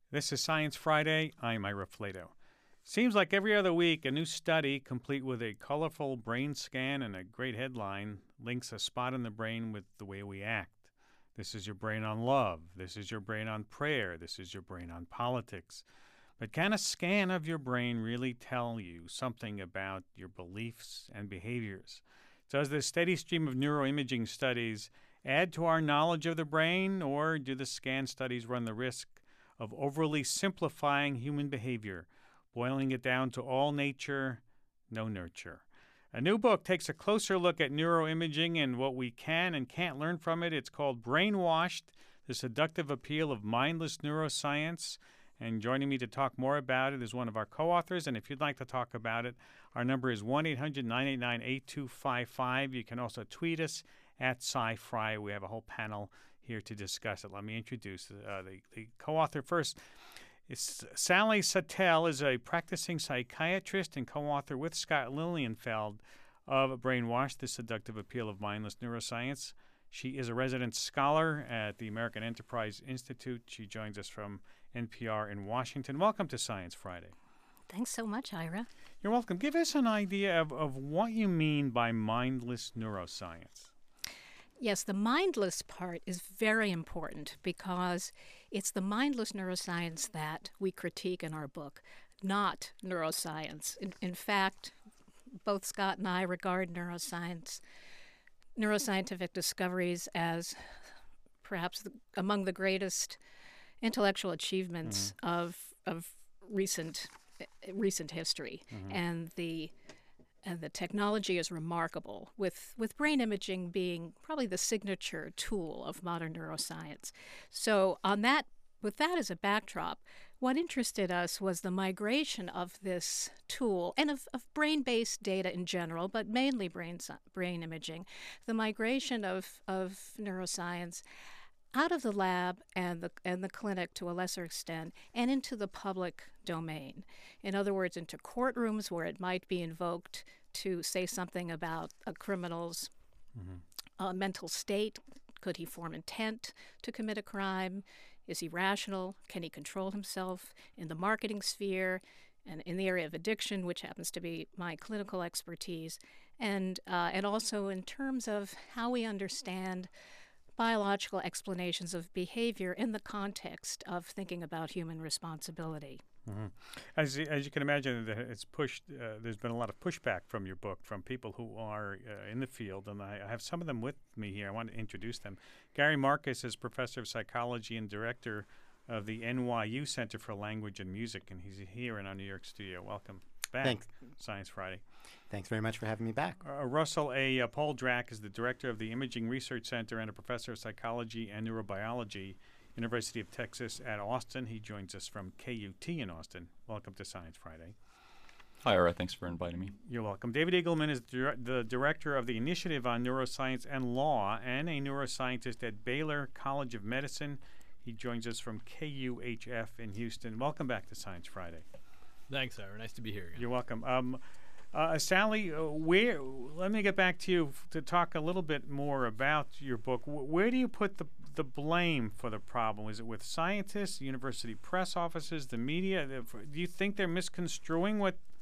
This is Science Friday. I'm Ira Flato. Seems like every other week, a new study, complete with a colorful brain scan and a great headline, links a spot in the brain with the way we act. This is your brain on love. This is your brain on prayer. This is your brain on politics. But can a scan of your brain really tell you something about your beliefs and behaviors? Does the steady stream of neuroimaging studies add to our knowledge of the brain, or do the scan studies run the risk of overly simplifying human behavior, boiling it down to all nature, no nurture? A new book takes a closer look at neuroimaging and what we can and can't learn from it. It's called Brainwashed, The Seductive Appeal of Mindless Neuroscience. And joining me to talk more about it is one of our co-authors. And if you'd like to talk about it, our number is 1-800-989-8255. You can also tweet us at SciFri. We have a whole panel here to discuss it. Let me introduce the co-author first. Sally Satel is a practicing psychiatrist and co-author with Scott Lilienfeld of Brainwashed, The Seductive Appeal of Mindless Neuroscience. She is a resident scholar at the American Enterprise Institute. She joins us from NPR in Washington. Welcome to Science Friday. Thanks so much, Ira. You're welcome. Give us an idea of what you mean by mindless neuroscience. Yes, the mindless part is very important because it's the mindless neuroscience that we critique in our book, not neuroscience. In fact, both Scott and I regard neuroscientific discoveries as perhaps among the greatest intellectual achievements of recent history, and the technology is remarkable, with brain imaging being probably the signature tool of modern neuroscience. So with that as a backdrop, what interested us was the migration of this tool and of brain-based data in general, but mainly brain imaging, the migration of neuroscience out of the lab and the clinic to a lesser extent, and into the public domain. In other words, into courtrooms where it might be invoked to say something about a criminal's mental state. Could he form intent to commit a crime? Is he rational? Can he control himself? In the marketing sphere and in the area of addiction, which happens to be my clinical expertise, and also in terms of how we understand biological explanations of behavior in the context of thinking about human responsibility. As you can imagine, it's pushed. There's been a lot of pushback from your book from people who are in the field, and I have some of them with me here. I want to introduce them. Gary Marcus is professor of psychology and director of the NYU Center for Language and Music, and he's here in our New York studio. Welcome back. Thanks. Science Friday. Thanks very much for having me back. Russell A. Poldrack is the director of the Imaging Research Center and a professor of psychology and neurobiology, University of Texas at Austin. He joins us from KUT in Austin. Welcome to Science Friday. Hi, Ira. Thanks for inviting me. You're welcome. David Eagleman is the director of the Initiative on Neuroscience and Law and a neuroscientist at Baylor College of Medicine. He joins us from KUHF in Houston. Welcome back to Science Friday. Thanks, Ira. Nice to be here again. You're welcome. Sally, let me get back to you to talk a little bit more about your book. Where do you put the blame for the problem? Is it with scientists, university press offices, the media? Do you think they're misconstruing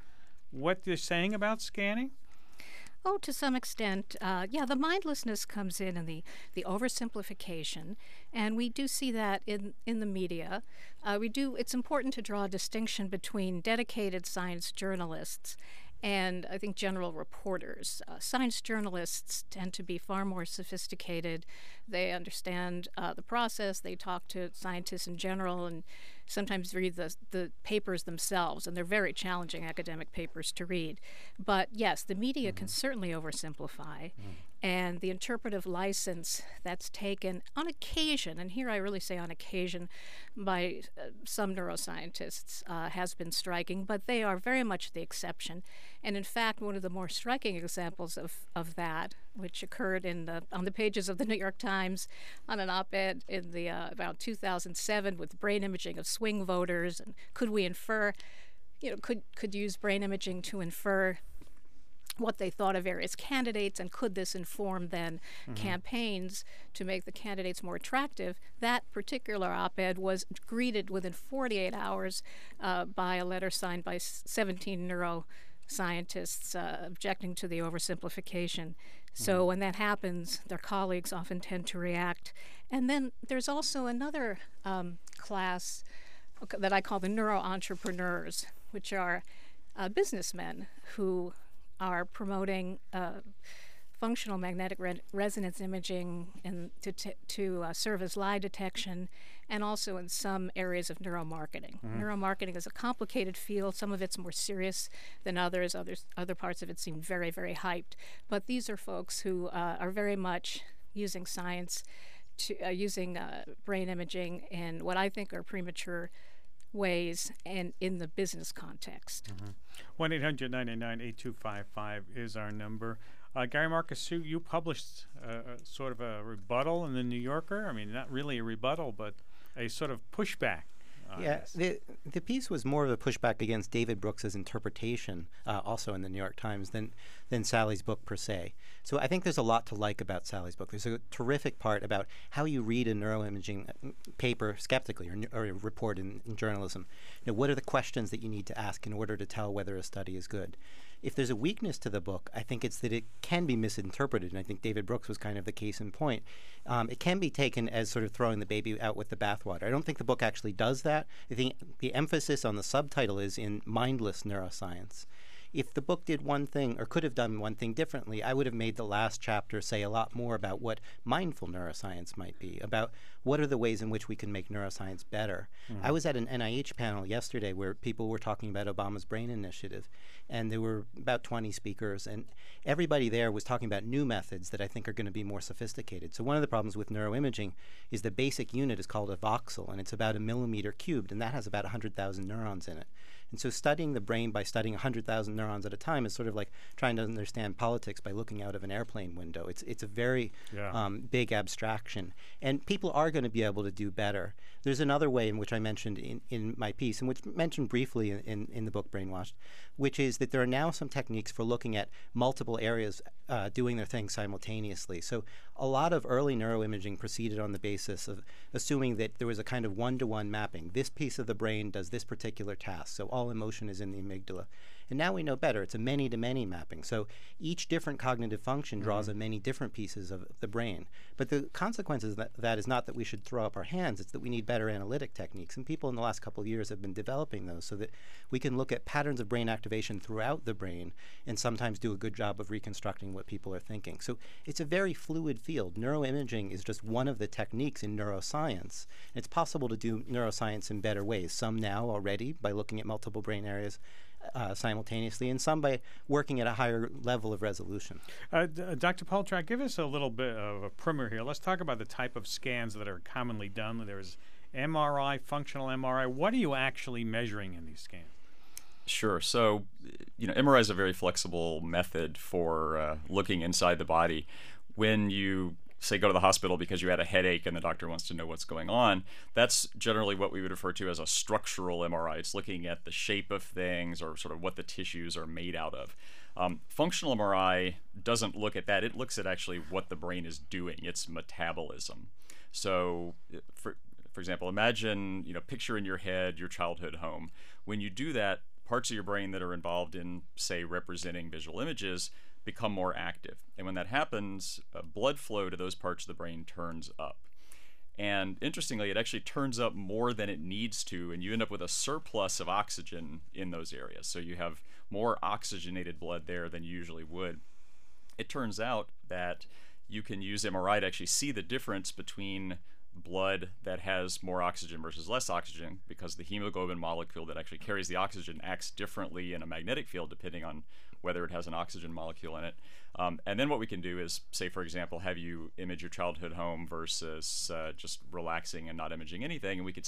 what they're saying about scanning? Oh, to some extent, the mindlessness comes in the oversimplification, and we do see that in the media. It's important to draw a distinction between dedicated science journalists and I think general reporters. Science journalists tend to be far more sophisticated. They understand the process. They talk to scientists in general and sometimes read the papers themselves, and they're very challenging academic papers to read. But yes, the media can certainly oversimplify, and the interpretive license that's taken on occasion, and here I really say on occasion, by some neuroscientists has been striking, but they are very much the exception. And in fact, one of the more striking examples of that, which occurred on the pages of the New York Times on an op-ed in about 2007 with brain imaging of swing voters, and could we infer, could use brain imaging to infer what they thought of various candidates, and could this inform then campaigns to make the candidates more attractive. That particular op-ed was greeted within 48 hours by a letter signed by 17 neuroscientists objecting to the oversimplification. So when that happens, their colleagues often tend to react. And then there's also another class that I call the neuro-entrepreneurs, which are businessmen who are promoting functional magnetic resonance imaging to serve as lie detection, and also in some areas of neuromarketing. Neuromarketing is a complicated field. Some of it's more serious than others. Other parts of it seem very, very hyped. But these are folks who are very much using science, using brain imaging in what I think are premature ways and in the business context. 1-800-999-8255 is our number. Gary Marcus, you published sort of a rebuttal in the New Yorker. I mean, not really a rebuttal, but a sort of pushback. Yeah, the piece was more of a pushback against David Brooks's interpretation, also in the New York Times, than Sally's book per se. So I think there's a lot to like about Sally's book. There's a terrific part about how you read a neuroimaging paper skeptically, or a report in journalism. What are the questions that you need to ask in order to tell whether a study is good? If there's a weakness to the book, I think it's that it can be misinterpreted, and I think David Brooks was kind of the case in point. It can be taken as sort of throwing the baby out with the bathwater. I don't think the book actually does that. I think the emphasis on the subtitle is in mindless neuroscience. If the book did one thing, or could have done one thing differently, I would have made the last chapter say a lot more about what mindful neuroscience might be, about what are the ways in which we can make neuroscience better. I was at an NIH panel yesterday where people were talking about Obama's Brain Initiative, and there were about 20 speakers, and everybody there was talking about new methods that I think are going to be more sophisticated. So one of the problems with neuroimaging is the basic unit is called a voxel, and it's about a millimeter cubed, and that has about 100,000 neurons in it. And so studying the brain by studying 100,000 neurons at a time is sort of like trying to understand politics by looking out of an airplane window. It's a very big abstraction. And people are going to be able to do better. There's another way in which I mentioned in my piece, and which mentioned briefly in the book Brainwashed, which is that there are now some techniques for looking at multiple areas doing their thing simultaneously. So a lot of early neuroimaging proceeded on the basis of assuming that there was a kind of one-to-one mapping. This piece of the brain does this particular task, so all emotion is in the amygdala. And now we know better. It's a many-to-many mapping. So each different cognitive function draws on many different pieces of the brain. But the consequences of that is not that we should throw up our hands. It's that we need better analytic techniques. And people in the last couple of years have been developing those so that we can look at patterns of brain activation throughout the brain and sometimes do a good job of reconstructing what people are thinking. So it's a very fluid field. Neuroimaging is just one of the techniques in neuroscience. It's possible to do neuroscience in better ways. Some now already by looking at multiple brain areas simultaneously, and some by working at a higher level of resolution. Dr. Poltrak, give us a little bit of a primer here. Let's talk about the type of scans that are commonly done. There's MRI, functional MRI. What are you actually measuring in these scans? Sure. So, MRI is a very flexible method for looking inside the body. When you say go to the hospital because you had a headache and the doctor wants to know what's going on, that's generally what we would refer to as a structural MRI. It's looking at the shape of things or sort of what the tissues are made out of. Functional MRI doesn't look at that. It looks at actually what the brain is doing, its metabolism. So, for example, imagine, picture in your head your childhood home. When you do that, parts of your brain that are involved in, say, representing visual images become more active. And when that happens, blood flow to those parts of the brain turns up. And interestingly, it actually turns up more than it needs to, and you end up with a surplus of oxygen in those areas. So you have more oxygenated blood there than you usually would. It turns out that you can use MRI to actually see the difference between blood that has more oxygen versus less oxygen, because the hemoglobin molecule that actually carries the oxygen acts differently in a magnetic field depending on whether it has an oxygen molecule in it. And then what we can do is, say, for example, have you image your childhood home versus just relaxing and not imaging anything, and we could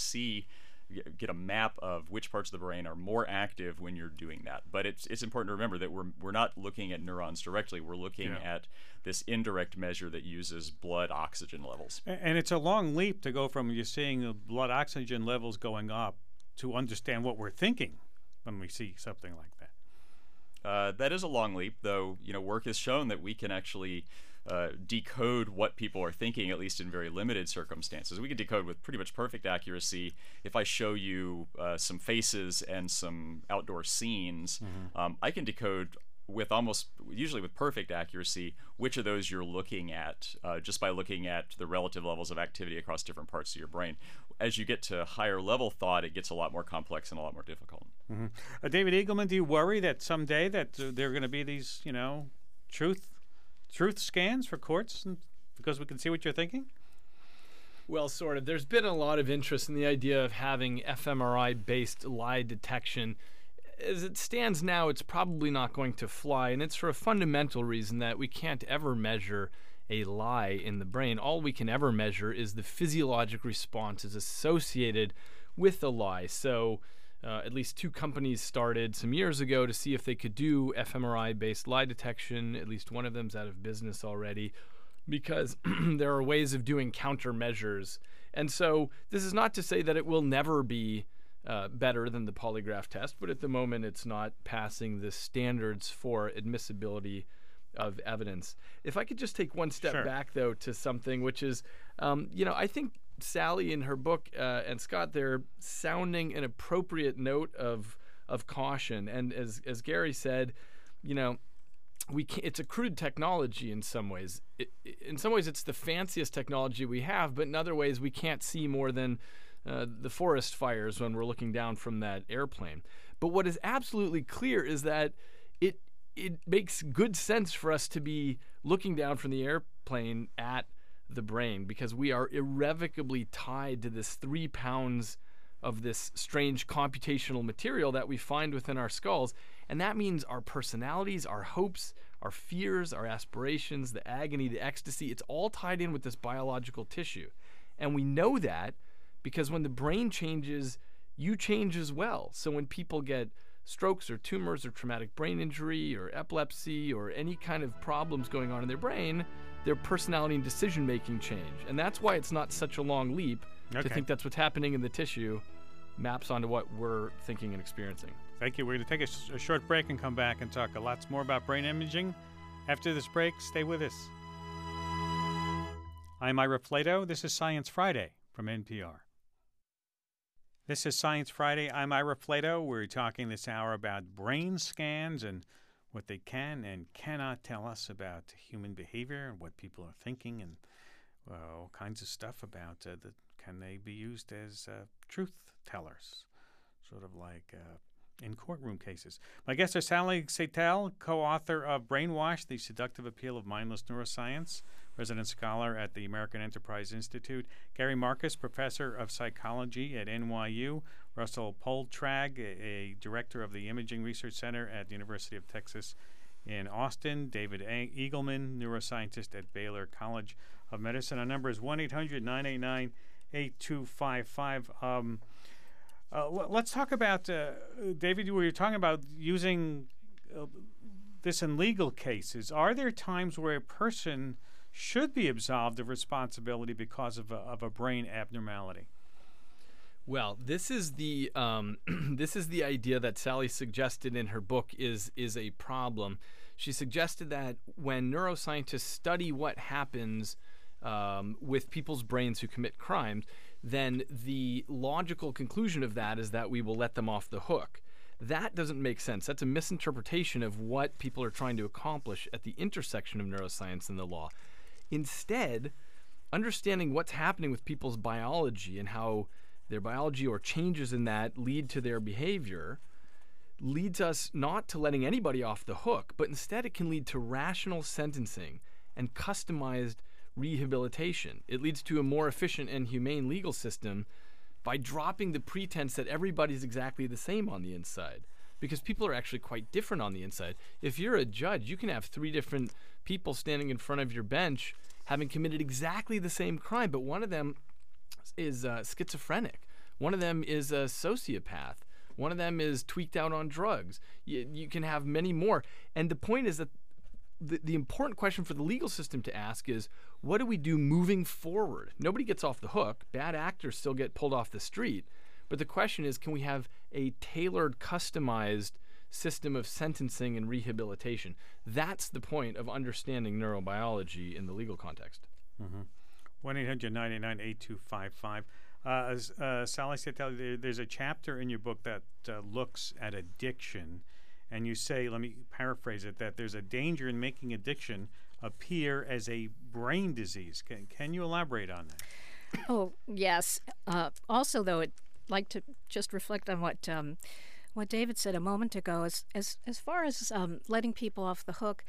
get a map of which parts of the brain are more active when you're doing that. But it's important to remember that we're not looking at neurons directly. We're looking at this indirect measure that uses blood oxygen levels. And it's a long leap to go from you seeing the blood oxygen levels going up to understand what we're thinking when we see something like that. That is a long leap, though. Work has shown that we can actually decode what people are thinking, at least in very limited circumstances. We can decode with pretty much perfect accuracy. If I show you some faces and some outdoor scenes, I can decode usually with perfect accuracy, which of those you're looking at, just by looking at the relative levels of activity across different parts of your brain. As you get to higher level thought, it gets a lot more complex and a lot more difficult. David Eagleman, do you worry that someday that there are going to be these, truth scans for courts because we can see what you're thinking? Well, sort of. There's been a lot of interest in the idea of having fMRI-based lie detection. As it stands now, it's probably not going to fly, and it's for a fundamental reason that we can't ever measure a lie in the brain. All we can ever measure is the physiologic responses associated with the lie. So at least 2 companies started some years ago to see if they could do fMRI-based lie detection. At least one of them's out of business already because there are ways of doing countermeasures. And so this is not to say that it will never be better than the polygraph test, but at the moment it's not passing the standards for admissibility of evidence. If I could just take one step back, though, to something which is, I think Sally in her book and Scott, they're sounding an appropriate note of caution. And as Gary said, it's a crude technology in some ways. In some ways, it's the fanciest technology we have, but in other ways, we can't see more than the forest fires when we're looking down from that airplane. But what is absolutely clear is that it makes good sense for us to be looking down from the airplane at the brain because we are irrevocably tied to this 3 pounds of this strange computational material that we find within our skulls. And that means our personalities, our hopes, our fears, our aspirations, the agony, the ecstasy, it's all tied in with this biological tissue. And we know that because when the brain changes, you change as well. So when people get strokes or tumors or traumatic brain injury or epilepsy or any kind of problems going on in their brain, their personality and decision-making change. And that's why it's not such a long leap to think that's what's happening in the tissue maps onto what we're thinking and experiencing. Thank you. We're going to take a short break and come back and talk a lot more about brain imaging. After this break, stay with us. I'm Ira Flato. This is Science Friday from NPR. This is Science Friday. I'm Ira Flato. We're talking this hour about brain scans and what they can and cannot tell us about human behavior and what people are thinking and all kinds of stuff about can they be used as truth tellers, sort of like in courtroom cases. My guests are Sally Satel, co-author of Brainwash, The Seductive Appeal of Mindless Neuroscience, resident scholar at the American Enterprise Institute, Gary Marcus, professor of psychology at NYU, Russell Poltrag, a director of the Imaging Research Center at the University of Texas in Austin, David Eagleman, neuroscientist at Baylor College of Medicine. Our number is 1-800-989-8255. Let's talk about, David, you were talking about using this in legal cases. Are there times where a person should be absolved of responsibility because of a brain abnormality? Well, this is the idea that Sally suggested in her book is a problem. She suggested that when neuroscientists study what happens with people's brains who commit crimes, then the logical conclusion of that is that we will let them off the hook. That doesn't make sense. That's a misinterpretation of what people are trying to accomplish at the intersection of neuroscience and the law. Instead, understanding what's happening with people's biology and how their biology or changes in that lead to their behavior leads us not to letting anybody off the hook, but instead it can lead to rational sentencing and customized rehabilitation. It leads to a more efficient and humane legal system by dropping the pretense that everybody's exactly the same on the inside, because people are actually quite different on the inside. If you're a judge, you can have 3 different people standing in front of your bench having committed exactly the same crime, but one of them is schizophrenic. One of them is a sociopath. One of them is tweaked out on drugs. You can have many more. And the point is that the important question for the legal system to ask is, what do we do moving forward? Nobody gets off the hook. Bad actors still get pulled off the street. But the question is, can we have a tailored, customized system of sentencing and rehabilitation. That's the point of understanding neurobiology in the legal context. 1-800-989-8255. Sally Saitelli, there's a chapter in your book that looks at addiction, and you say, let me paraphrase it, that there's a danger in making addiction appear as a brain disease. Can you elaborate on that? Oh, yes. Also, though, I'd like to just reflect on what David said a moment ago. As far as letting people off the hook,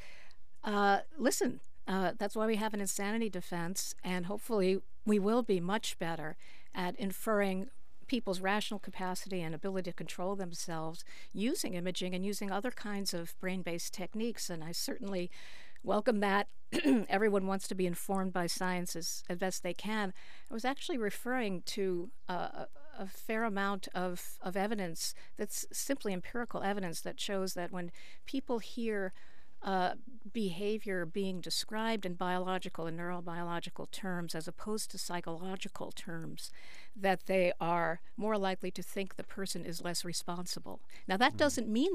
listen, that's why we have an insanity defense, and hopefully we will be much better at inferring people's rational capacity and ability to control themselves using imaging and using other kinds of brain-based techniques. And I certainly welcome that. Everyone wants to be informed by science as best they can. I was actually referring to a fair amount of evidence that's simply empirical evidence that shows that when people hear behavior being described in biological and neurobiological terms as opposed to psychological terms, that they are more likely to think the person is less responsible. Now, that doesn't mean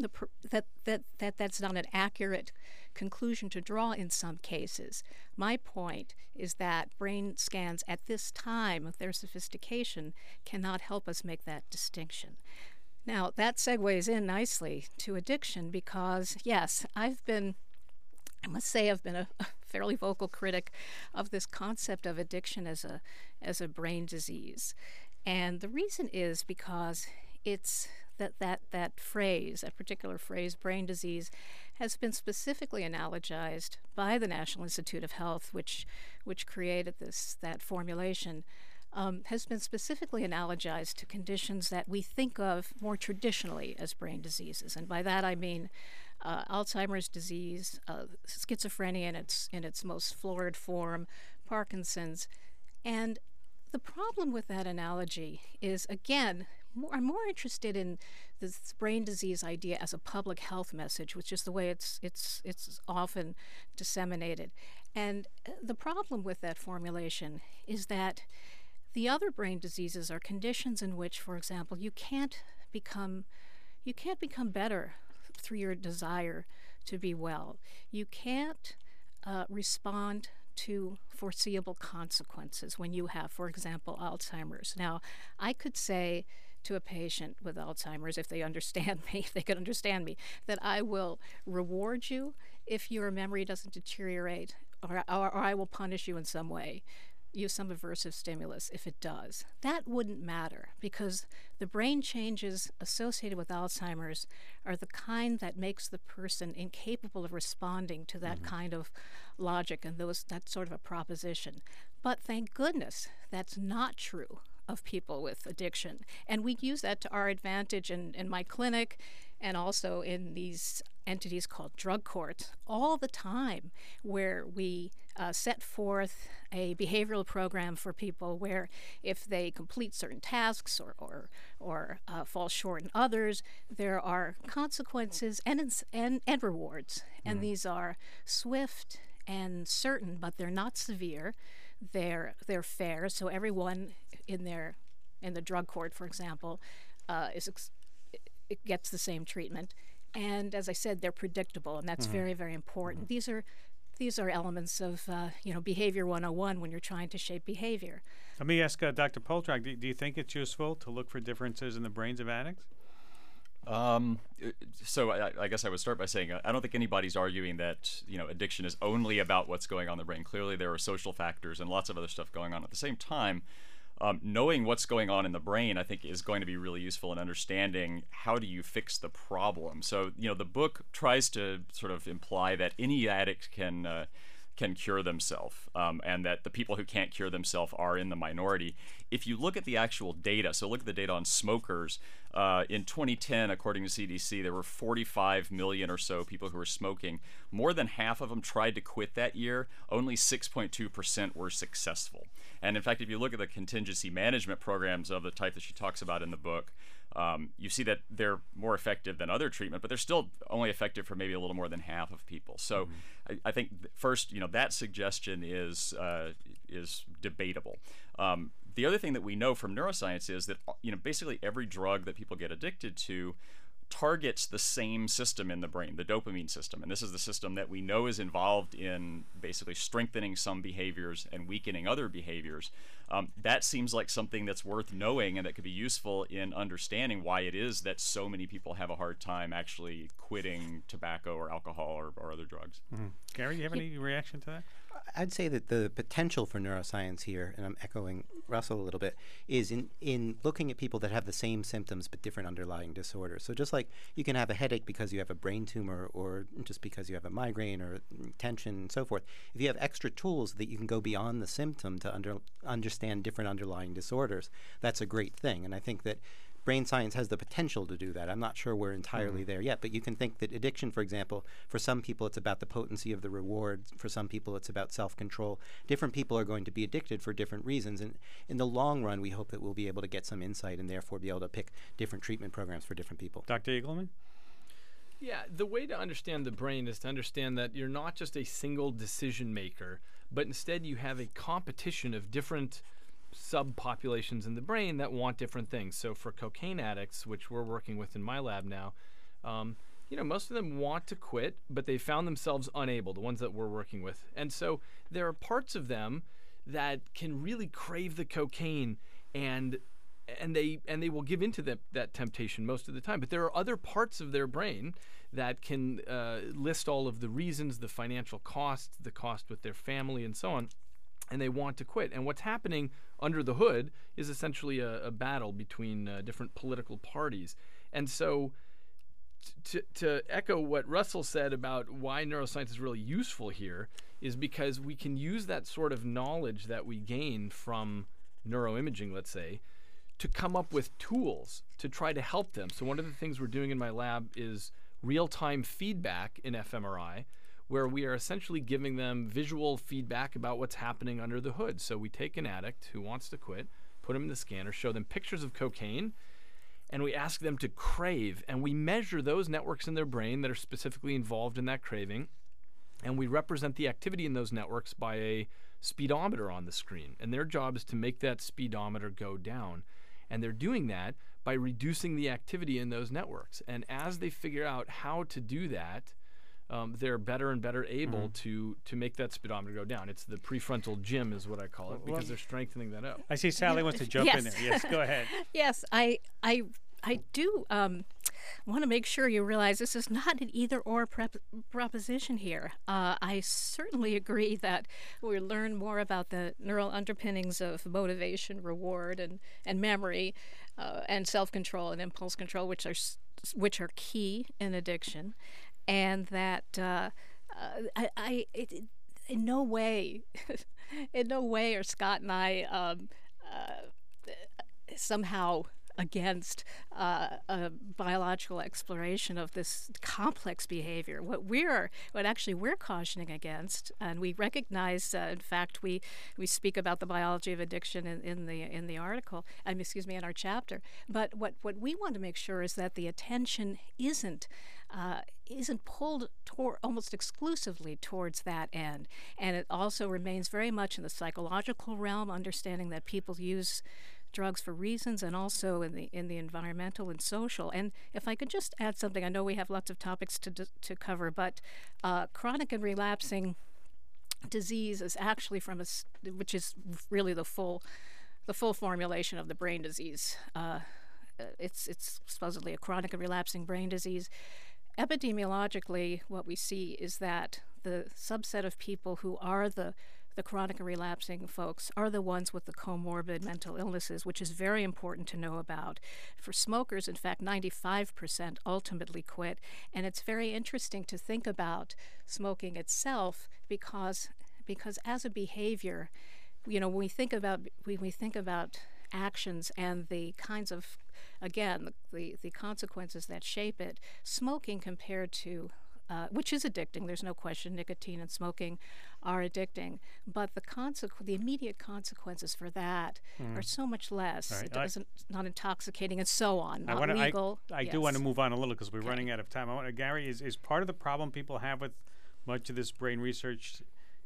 that's not an accurate conclusion to draw in some cases. My point is that brain scans at this time of their sophistication cannot help us make that distinction. Now, that segues in nicely to addiction because, yes, I must say I've been a fairly vocal critic of this concept of addiction as a brain disease. And the reason is because it's that phrase, that particular phrase, brain disease, has been specifically analogized by the National Institute of Health, which created that formulation. Has been specifically analogized to conditions that we think of more traditionally as brain diseases. And by that I mean Alzheimer's disease, schizophrenia in its most florid form, Parkinson's. And the problem with that analogy is, again, I'm more interested in this brain disease idea as a public health message, which is the way it's often disseminated. And the problem with that formulation is that the other brain diseases are conditions in which, for example, you can't become better through your desire to be well. You can't respond to foreseeable consequences when you have, for example, Alzheimer's. Now, I could say to a patient with Alzheimer's, if they understand me, if they could understand me, that I will reward you if your memory doesn't deteriorate, or I will punish you in some way. Use some aversive stimulus if it does. That wouldn't matter because the brain changes associated with Alzheimer's are the kind that makes the person incapable of responding to that kind of logic and that sort of a proposition. But thank goodness that's not true of people with addiction. And we use that to our advantage in my clinic and also in these entities called drug courts all the time, where we set forth a behavioral program for people where if they complete certain tasks or fall short in others, there are consequences and rewards. And these are swift and certain, but they're not severe. They're fair, so everyone in the drug court, for example, it gets the same treatment. And as I said, they're predictable, and that's very, very important. These are elements of Behavior 101 when you're trying to shape behavior. Let me ask Dr. Poltrak, do you think it's useful to look for differences in the brains of addicts? So I guess I would start by saying I don't think anybody's arguing that addiction is only about what's going on in the brain. Clearly, there are social factors and lots of other stuff going on at the same time. Knowing what's going on in the brain, I think, is going to be really useful in understanding how do you fix the problem. So, the book tries to sort of imply that any addict can cure themselves, and that the people who can't cure themselves are in the minority. If you look at the actual data, so look at the data on smokers, in 2010, according to CDC, there were 45 million or so people who were smoking. More than half of them tried to quit that year. Only 6.2% were successful. And in fact, if you look at the contingency management programs of the type that she talks about in the book, you see that they're more effective than other treatment, but they're still only effective for maybe a little more than half of people. So I think first, that suggestion is debatable. The other thing that we know from neuroscience is that basically every drug that people get addicted to targets the same system in the brain, the dopamine system. And this is the system that we know is involved in basically strengthening some behaviors and weakening other behaviors. That seems like something that's worth knowing and that could be useful in understanding why it is that so many people have a hard time actually quitting tobacco or alcohol or other drugs. Mm-hmm. Gary, you have any reaction to that? I'd say that the potential for neuroscience here, and I'm echoing Russell a little bit, is in looking at people that have the same symptoms but different underlying disorders. So just like you can have a headache because you have a brain tumor or just because you have a migraine or tension and so forth, if you have extra tools that you can go beyond the symptom to understand different underlying disorders, that's a great thing. And I think that brain science has the potential to do that. I'm not sure we're entirely there yet, but you can think that addiction, for example, for some people it's about the potency of the reward. For some people it's about self-control. Different people are going to be addicted for different reasons. And in the long run, we hope that we'll be able to get some insight and therefore be able to pick different treatment programs for different people. Dr. Eagleman? Yeah, the way to understand the brain is to understand that you're not just a single decision maker, but instead you have a competition of different subpopulations in the brain that want different things. So for cocaine addicts, which we're working with in my lab now, most of them want to quit, but they found themselves unable, the ones that we're working with. And so there are parts of them that can really crave the cocaine and they will give into that temptation most of the time. But there are other parts of their brain that can list all of the reasons, the financial costs, the cost with their family, and so on, and they want to quit. And what's happening under the hood is essentially a battle between different political parties. And so to echo what Russell said about why neuroscience is really useful here is because we can use that sort of knowledge that we gain from neuroimaging, let's say, to come up with tools to try to help them. So one of the things we're doing in my lab is real-time feedback in fMRI, where we are essentially giving them visual feedback about what's happening under the hood. So we take an addict who wants to quit, put him in the scanner, show them pictures of cocaine, and we ask them to crave. And we measure those networks in their brain that are specifically involved in that craving, and we represent the activity in those networks by a speedometer on the screen. And their job is to make that speedometer go down. And they're doing that by reducing the activity in those networks. And as they figure out how to do that, they're better and better able to make that speedometer go down. It's the prefrontal gym is what I call it, because they're strengthening that up. I see Sally wants to jump in there. Yes, go ahead. Yes, I do want to make sure you realize this is not an either-or proposition here. I certainly agree that we learn more about the neural underpinnings of motivation, reward, and memory, and self-control and impulse control, which are key in addiction. And that in no way are Scott and I somehow against a biological exploration of this complex behavior. What actually we're cautioning against, and we recognize, in fact, we speak about the biology of addiction in the article, in our chapter. But what we want to make sure is that the attention isn't pulled almost exclusively towards that end, and it also remains very much in the psychological realm, understanding that people use drugs for reasons, and also in the environmental and social. And if I could just add something, I know we have lots of topics to cover, but chronic and relapsing disease is actually which is really the full formulation of the brain disease. It's supposedly a chronic and relapsing brain disease. Epidemiologically, what we see is that the subset of people who are the chronic and relapsing folks are the ones with the comorbid mental illnesses, which is very important to know about. For smokers, in fact, 95% ultimately quit, and it's very interesting to think about smoking itself because as a behavior, when we think about actions and the kinds of, again, the consequences that shape it, smoking compared to which is addicting. There's no question nicotine and smoking are addicting. But the immediate consequences for that are so much less. Right. It's not intoxicating and so on, not legal. I do want to move on a little because we're running out of time. Gary, is part of the problem people have with much of this brain research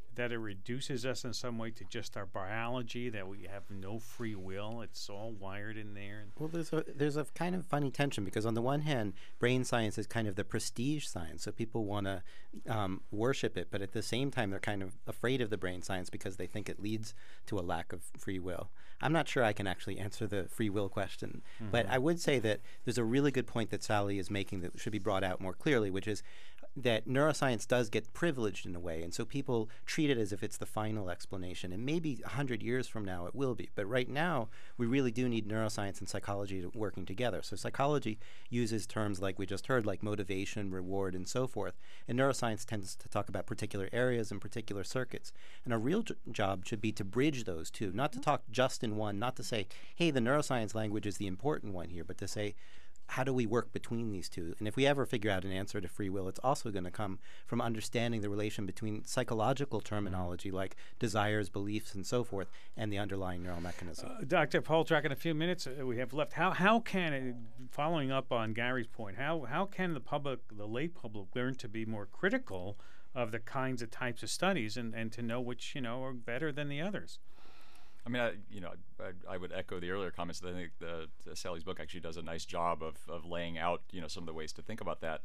that it reduces us in some way to just our biology, that we have no free will? It's all wired in there. Well, there's a kind of funny tension, because on the one hand, brain science is kind of the prestige science, so people want to worship it, but at the same time, they're kind of afraid of the brain science because they think it leads to a lack of free will. I'm not sure I can actually answer the free will question, but I would say that there's a really good point that Sally is making that should be brought out more clearly, which is that neuroscience does get privileged in a way, and so people treat it as if it's the final explanation, and maybe 100 years from now it will be. But right now, we really do need neuroscience and psychology working together. So psychology uses terms like we just heard, like motivation, reward, and so forth, and neuroscience tends to talk about particular areas and particular circuits. And our real job should be to bridge those two, not to talk just in one, not to say, hey, the neuroscience language is the important one here, but to say, how do we work between these two? And if we ever figure out an answer to free will, it's also going to come from understanding the relation between psychological terminology like desires, beliefs, and so forth, and the underlying neural mechanism. Dr. Poltrak, in a few minutes we have left, how can, following up on Gary's point, how can the lay public learn to be more critical of the kinds of types of studies and to know which, are better than the others? I mean, I would echo the earlier comments. I think the Sally's book actually does a nice job of laying out, some of the ways to think about that.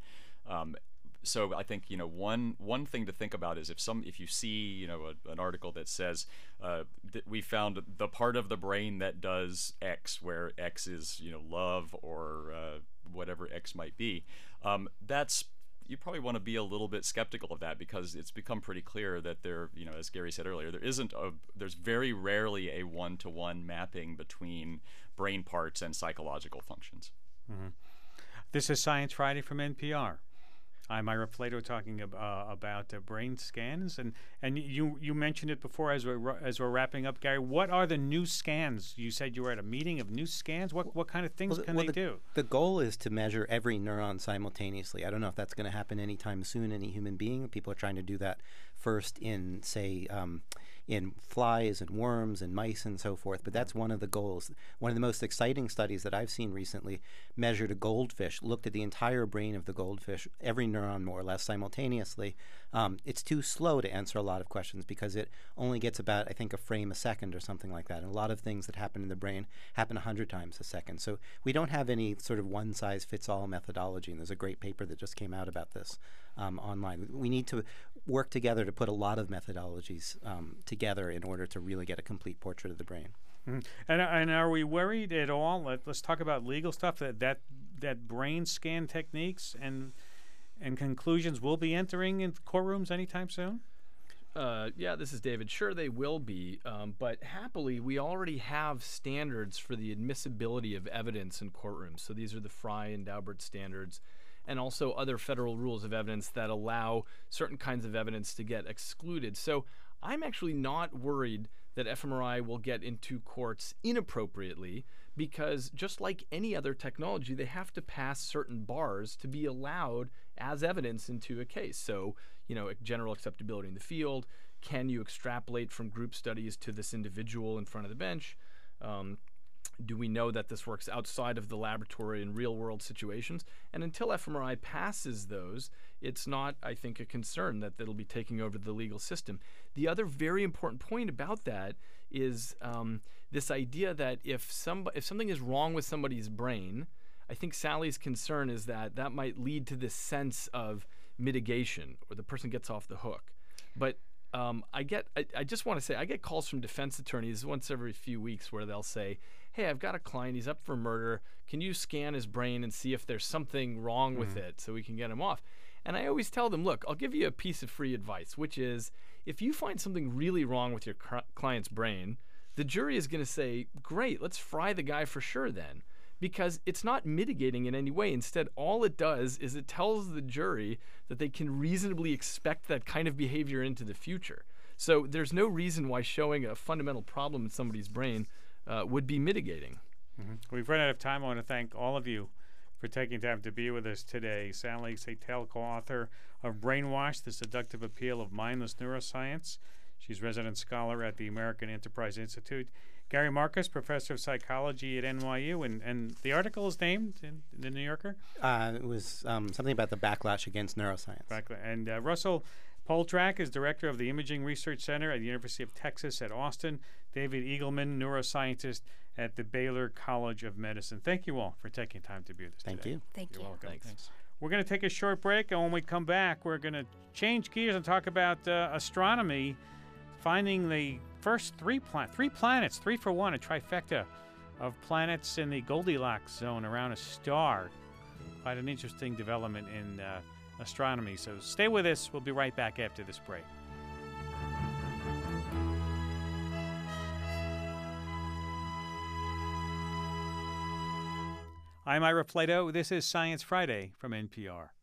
So I think, one thing to think about is if you see, an article that says that we found the part of the brain that does X, where X is, love or whatever X might be, you probably want to be a little bit skeptical of that, because it's become pretty clear that there, as Gary said earlier, there's very rarely a one-to-one mapping between brain parts and psychological functions. Mm-hmm. This is Science Friday from NPR. I'm Ira Flatow, talking about brain scans, and you mentioned it before as we're wrapping up, Gary. What are the new scans? You said you were at a meeting of new scans. What kind of things can they do? The goal is to measure every neuron simultaneously. I don't know if that's going to happen anytime soon. Any human being. People are trying to do that first in, say, in flies and worms and mice and so forth, but that's one of the goals. One of the most exciting studies that I've seen recently measured a goldfish, looked at the entire brain of the goldfish, every neuron more or less simultaneously. It's too slow to answer a lot of questions because it only gets about, I think, a frame a second or something like that, and a lot of things that happen in the brain happen 100 times a second. So we don't have any sort of one-size-fits-all methodology, and there's a great paper that just came out about this online. We need to work together to put a lot of methodologies together in order to really get a complete portrait of the brain. Mm-hmm. And are we worried at all? Let's talk about legal stuff. That brain scan techniques and conclusions will be entering in courtrooms anytime soon? Yeah, this is David. Sure, they will be, but happily, we already have standards for the admissibility of evidence in courtrooms. So these are the Frye and Daubert standards, and also other federal rules of evidence that allow certain kinds of evidence to get excluded. So I'm actually not worried that fMRI will get into courts inappropriately, because just like any other technology, they have to pass certain bars to be allowed as evidence into a case. So, general acceptability in the field. Can you extrapolate from group studies to this individual in front of the bench? Do we know that this works outside of the laboratory in real-world situations? And until fMRI passes those, it's not, I think, a concern that it'll be taking over the legal system. The other very important point about that is this idea that if something is wrong with somebody's brain, I think Sally's concern is that might lead to this sense of mitigation, or the person gets off the hook. But I just want to say, I get calls from defense attorneys once every few weeks where they'll say, hey, I've got a client, he's up for murder. Can you scan his brain and see if there's something wrong with it so we can get him off? And I always tell them, look, I'll give you a piece of free advice, which is if you find something really wrong with your client's brain, the jury is going to say, great, let's fry the guy for sure then. Because it's not mitigating in any way. Instead, all it does is it tells the jury that they can reasonably expect that kind of behavior into the future. So there's no reason why showing a fundamental problem in somebody's brain would be mitigating. Mm-hmm. We've run out of time. I want to thank all of you for taking time to be with us today. Sally Satel, co-author of Brainwash, The Seductive Appeal of Mindless Neuroscience. She's resident scholar at the American Enterprise Institute. Gary Marcus, professor of psychology at NYU, and the article is named in the New Yorker? It was something about the backlash against neuroscience. And Russell Poltrak is director of the Imaging Research Center at the University of Texas at Austin. David Eagleman, neuroscientist at the Baylor College of Medicine. Thank you all for taking time to be with us Thank today. you. Thank You're you. welcome. Thanks. We're going to take a short break, and when we come back, we're going to change gears and talk about astronomy, finding the first three planets, 3 for 1, a trifecta of planets in the Goldilocks zone around a star. Quite an interesting development in astronomy. So stay with us. We'll be right back after this break. I'm Ira Flato. This is Science Friday from NPR.